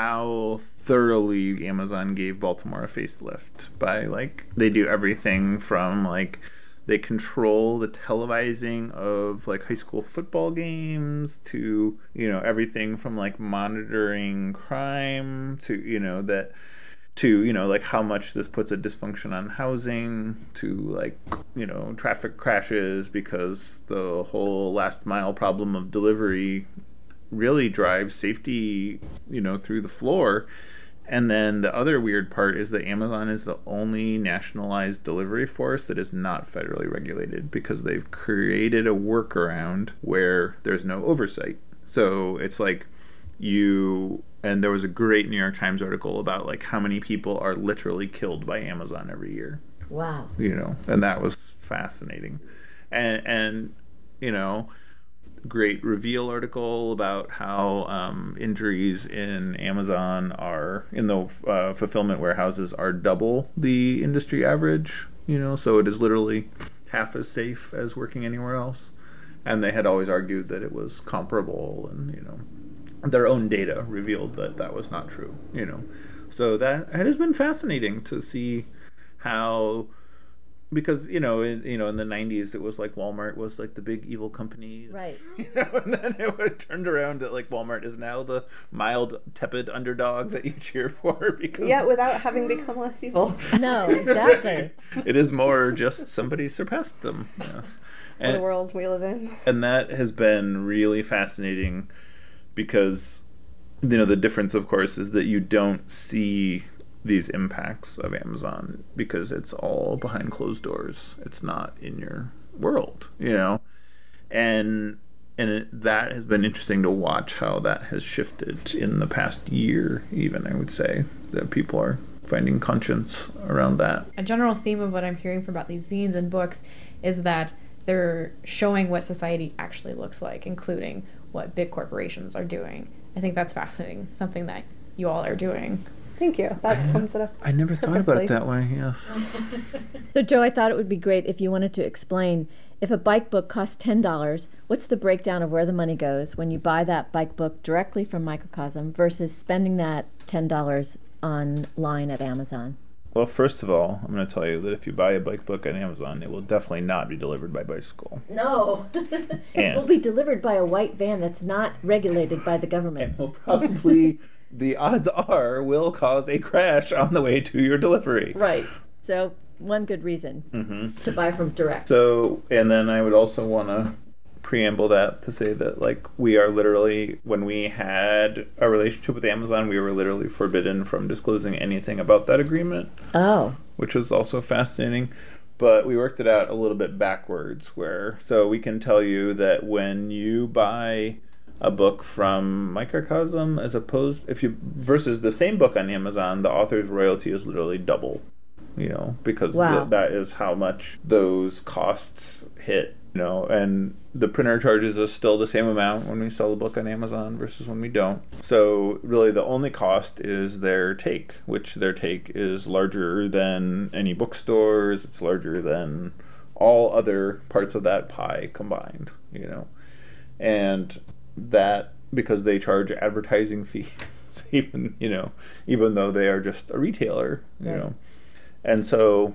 how thoroughly Amazon gave Baltimore a facelift by, like, they do everything from, like, they control the televising of, like, high school football games to, you know, everything from, like, monitoring crime to, you know, that... to, you know, like how much this puts a dysfunction on housing, to, like, you know, traffic crashes, because the whole last mile problem of delivery really drives safety, you know, through the floor. And then the other weird part is that Amazon is the only nationalized delivery force that is not federally regulated, because they've created a workaround where there's no oversight. So it's like you... And there was a great New York Times article about, like, how many people are literally killed by Amazon every year. Wow. You know, and that was fascinating. And, and you know, great reveal article about how um, injuries in Amazon are, in the uh, fulfillment warehouses, are double the industry average. You know, so it is literally half as safe as working anywhere else. And they had always argued that it was comparable, and, you know, their own data revealed that that was not true, you know. So that it has been fascinating to see how, because, you know, in, you know, in the nineties it was like Walmart was like the big evil company, Right. you know, and then it would turned around that, like, Walmart is now the mild, tepid underdog that you cheer for, because Yet without having become less evil. No, exactly. it is more just somebody surpassed them. Yes. For And, the world we live in. and that has been really fascinating, because, you know, the difference, of course, is that you don't see these impacts of Amazon because it's all behind closed doors. It's not in your world, you know, and and it, that has been interesting to watch how that has shifted in the past year. Even, I would say that people are finding conscience around that. A general theme of what I'm hearing from about these zines and books is that they're showing what society actually looks like, including what big corporations are doing. I think that's fascinating, something that you all are doing. Thank you. That sums it up. I never thought about perfectly. it that way, yes. So, Joe, I thought it would be great if you wanted to explain, if a bike book costs ten dollars, what's the breakdown of where the money goes when you buy that bike book directly from Microcosm versus spending that ten dollars online at Amazon? Well, first of all, I'm going to tell you that if you buy a bike book on Amazon, it will definitely not be delivered by bicycle. No. It will be delivered by a white van that's not regulated by the government. And will probably, the odds are, will cause a crash on the way to your delivery. Right. So, one good reason Mm-hmm. to buy from direct. So, and then I would also want to preamble that to say that, like, we are literally, when we had a relationship with Amazon, we were literally forbidden from disclosing anything about that agreement, Oh. which was also fascinating. But we worked it out a little bit backwards, where, so we can tell you that when you buy a book from Microcosm, as opposed, if you, versus the same book on Amazon, the author's royalty is literally double. You know, because Wow. th- that is how much those costs hit, you know, and the printer charges us still the same amount when we sell a book on Amazon versus when we don't. So really the only cost is their take, which their take is larger than any bookstores, it's larger than all other parts of that pie combined, you know. And that, because they charge advertising fees, even, you know, even though they are just a retailer, you Right. know. And so,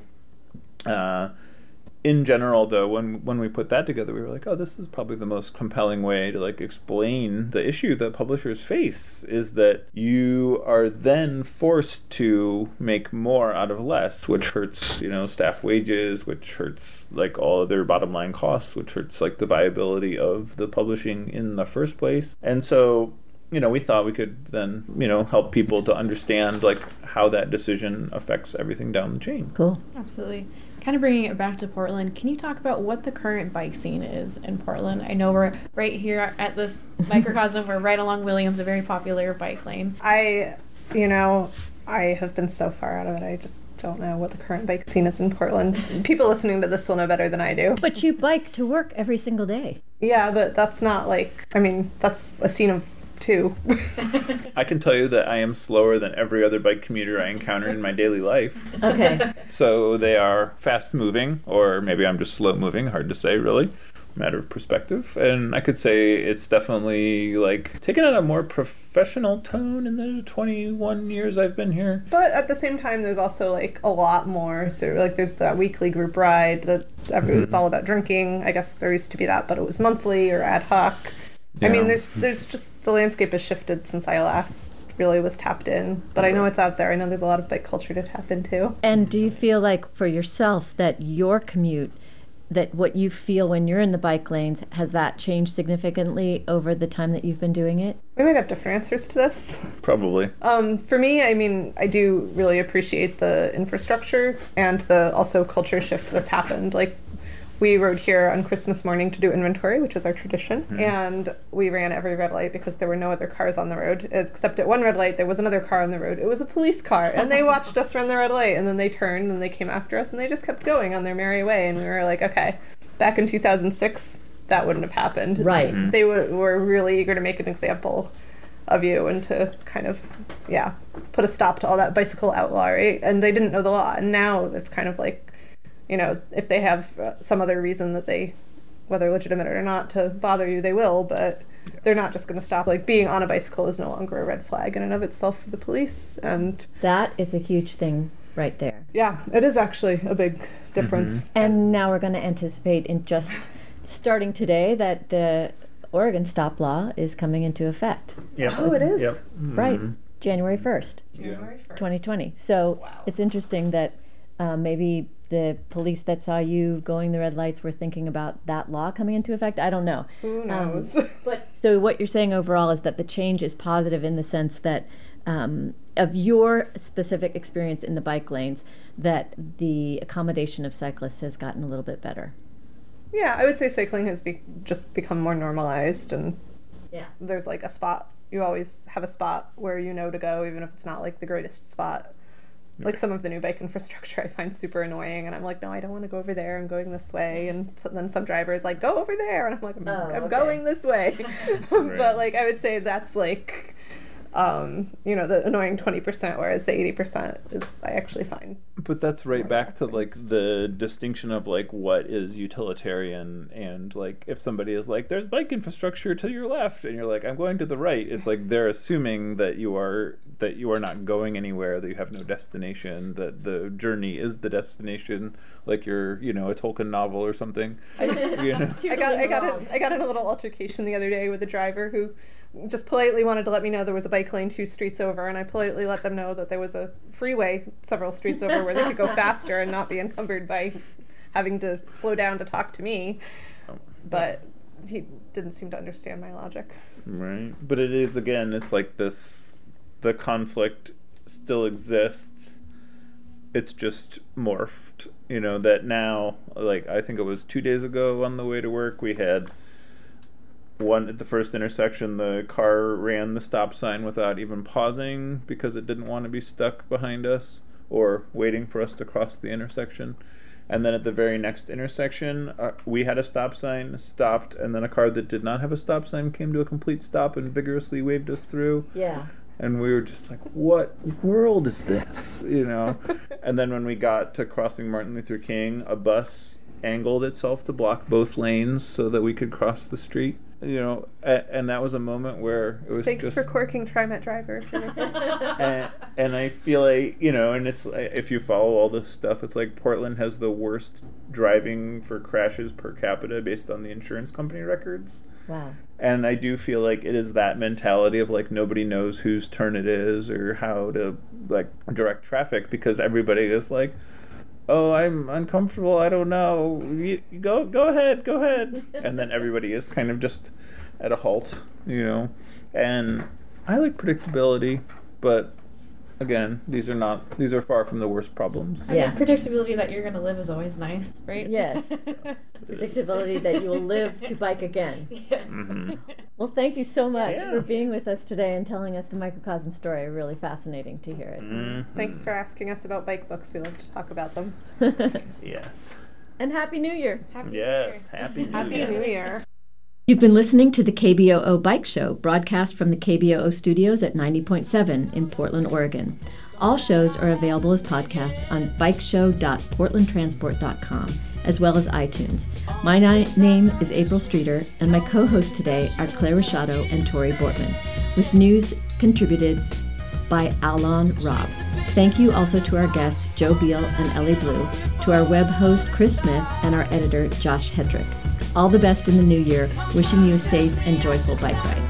uh, in general, though, when when we put that together, we were like, oh, this is probably the most compelling way to, like, explain the issue that publishers face, is that you are then forced to make more out of less, which hurts, you know, staff wages, which hurts, like, all of their bottom line costs, which hurts, like, the viability of the publishing in the first place. And so, you know, we thought we could then, you know, help people to understand, like, how that decision affects everything down the chain. Cool. Absolutely. Kind of bringing it back to Portland, can you talk about what the current bike scene is in Portland? I know we're right here at this microcosm. We're right along Williams, a very popular bike lane. I, you know, I have been so far out of it. I just don't know what the current bike scene is in Portland. People listening to this will know better than I do. But you bike to work every single day. Yeah, but that's not like, I mean, that's a scene of two. I can tell you that I am slower than every other bike commuter I encounter in my daily life. Okay. So they are fast moving, or maybe I'm just slow moving, hard to say really. Matter of perspective. And I could say it's definitely, like, taken on a more professional tone in the twenty-one years I've been here. But at the same time, there's also like a lot more. So like, there's that weekly group ride that every, it's all about drinking. I guess there used to be that, but it was monthly or ad hoc. I Yeah. mean, there's there's just, the landscape has shifted since I last really was tapped in. But I know it's out there. I know there's a lot of bike culture to tap into. And do you feel like for yourself that your commute, that what you feel when you're in the bike lanes, has that changed significantly over the time that you've been doing it? We might have different answers to this. Probably. Um, for me, I mean, I do really appreciate the infrastructure and the also culture shift that's happened. Like, we rode here on Christmas morning to do inventory, which is our tradition, Mm-hmm. and we ran every red light because there were no other cars on the road. Except at one red light, there was another car on the road. It was a police car, and they watched us run the red light, and then they turned and they came after us, and they just kept going on their merry way. And we were like, okay, back in two thousand six, that wouldn't have happened. Right. Mm-hmm. They w- were really eager to make an example of you and to kind of, yeah, put a stop to all that bicycle outlaw, right? And they didn't know the law, and now it's kind of like, you know, if they have uh, some other reason that they, whether legitimate or not, to bother you, they will, but Yeah. they're not just going to stop. Like, being on a bicycle is no longer a red flag in and of itself for the police. And That is a huge thing right there. yeah, it is actually a big difference. And now we're going to anticipate in just starting today that the Oregon stop law is coming into effect. Yep. Oh, it is? Yep. Right. January first, January twenty twenty. So it's interesting that uh, maybe the police that saw you going the red lights were thinking about that law coming into effect. I don't know. Who Um, knows? But so what you're saying overall is that the change is positive in the sense that um, of your specific experience in the bike lanes, that the accommodation of cyclists has gotten a little bit better. Yeah, I would say cycling has be- just become more normalized, and Yeah. there's like a spot. You always have a spot where you know to go, even if it's not like the greatest spot. Like, some of the new bike infrastructure I find super annoying, and I'm like, no, I don't want to go over there. I'm going this way. And so then some driver is like, go over there, and I'm like, I'm, Oh, I'm okay. going this way. Right. But like, I would say that's like um, you know, the annoying twenty percent, whereas the eighty percent is I actually find. But that's right more back to relaxing. like the distinction of like what is utilitarian, and like if somebody is like there's bike infrastructure to your left and you're like I'm going to the right, it's like they're assuming that you are that you are not going anywhere, that you have no destination, that the journey is the destination, like you're, you know, a Tolkien novel or something. You know? I got I got a, I got in a little altercation the other day with a driver who just politely wanted to let me know there was a bike lane two streets over, and I politely let them know that there was a freeway several streets over where they could go faster and not be encumbered by having to slow down to talk to me. But he didn't seem to understand my logic. Right. But it is, again, it's like this, the conflict still exists. It's just morphed, you know, that now, like, I think it was two days ago on the way to work, we had one at the first intersection, the car ran the stop sign without even pausing because it didn't want to be stuck behind us or waiting for us to cross the intersection. And then at the very next intersection, uh, we had a stop sign, stopped, and then a car that did not have a stop sign came to a complete stop and vigorously waved us through. Yeah. And we were just like, what world is this? You know? And then when we got to crossing Martin Luther King, a bus angled itself to block both lanes so that we could cross the street. You know, a- and that was a moment where it was Thanks just... for corking TriMet driver. and, and I feel like, you know, and it's like, if you follow all this stuff, it's like Portland has the worst driving for crashes per capita based on the insurance company records. Wow. And I do feel like it is that mentality of like nobody knows whose turn it is or how to like direct traffic because everybody is like, oh, I'm uncomfortable, I don't know, you, you go go ahead, go ahead. And then everybody is kind of just at a halt, you know. And I like predictability, but again, these are not, these are far from the worst problems. I Yeah. mean, predictability that you're going to live is always nice, right? Yes. Predictability that you will live to bike again. Yes. Mm-hmm. Well, thank you so much Yeah. for being with us today and telling us the microcosm story. Really fascinating to hear it. Mm-hmm. Thanks for asking us about bike books. We love to talk about them. Yes. And Happy New Year. Happy Yes. New Year. Happy New Happy Year. New Year. You've been listening to the K B O O Bike Show, broadcast from the K B O O studios at ninety point seven in Portland, Oregon. All shows are available as podcasts on bike show dot portland transport dot com, as well as iTunes. My ni- name is April Streeter, and my co-hosts today are Claire Rashado and Tori Bortman, with news contributed by Alon Robb. Thank you also to our guests, Joe Beal and Ellie Blue, to our web host, Chris Smith, and our editor, Josh Hedrick. All the best in the new year, wishing you a safe and joyful bike ride.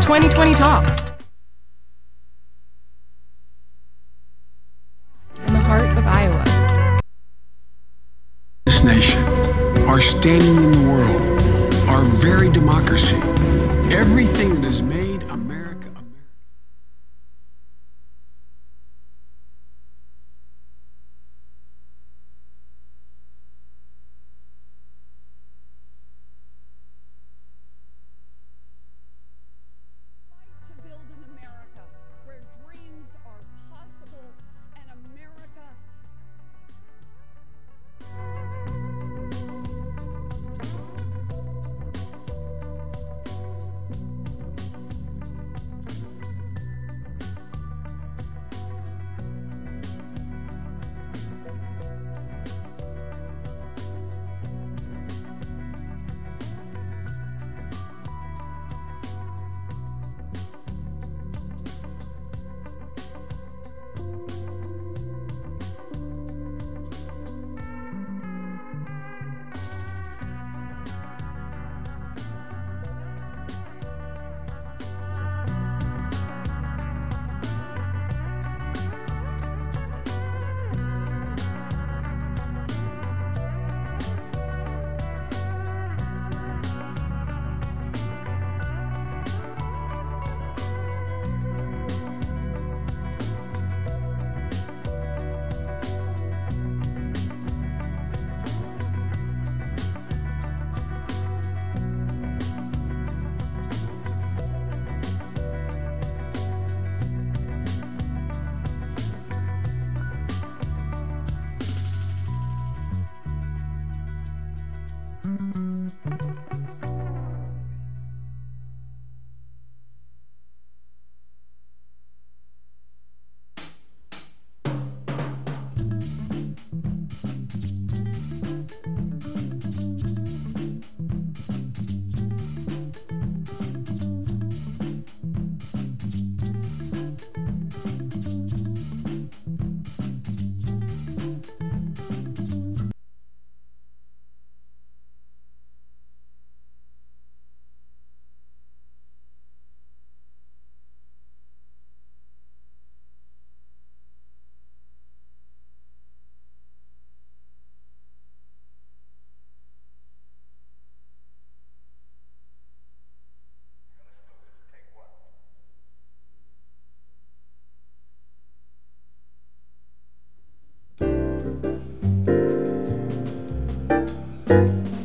twenty twenty Talks. In the heart of Iowa. This nation, our standing in the world, our very democracy, everything that has made America America. To build an America where dreams are possible and America. Thank you.